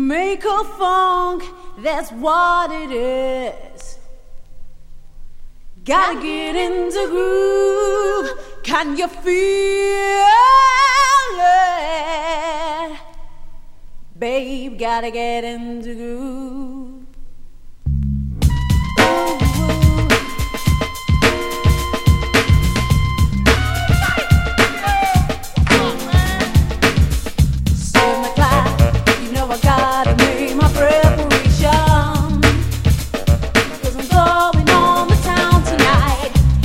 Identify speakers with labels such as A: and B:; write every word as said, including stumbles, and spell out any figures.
A: Jamaica funk, that's what it is. Gotta get in the groove. Can you feel it? Babe, gotta get in the groove.